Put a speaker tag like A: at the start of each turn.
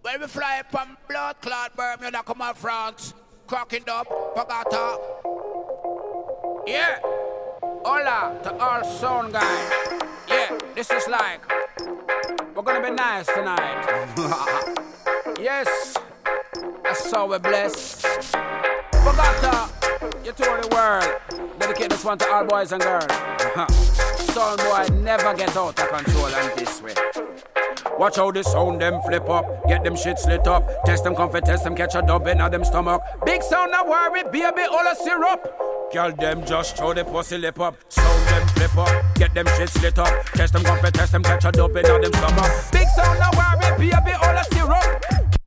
A: When we fly from blood clot Bermuda, come on France, cracking up, Pagata. Yeah. Hola to all sound guys. Yeah, this is like, we're gonna be nice tonight. Yes, that's how we're blessed. Pagata, you told the world. Dedicate this one to all boys and girls. Sound boy never get out of control and this way. Watch how the sound them flip up, get them shit slit up. Test them comfort, test them catch a dub in them stomach. Big sound no worry, baby, all a syrup. Girl them just throw the pussy lip up. Sound them flip up, get them shit slit up. Test them comfort, test them catch a dub in them stomach. Big sound no worry, baby, all a syrup.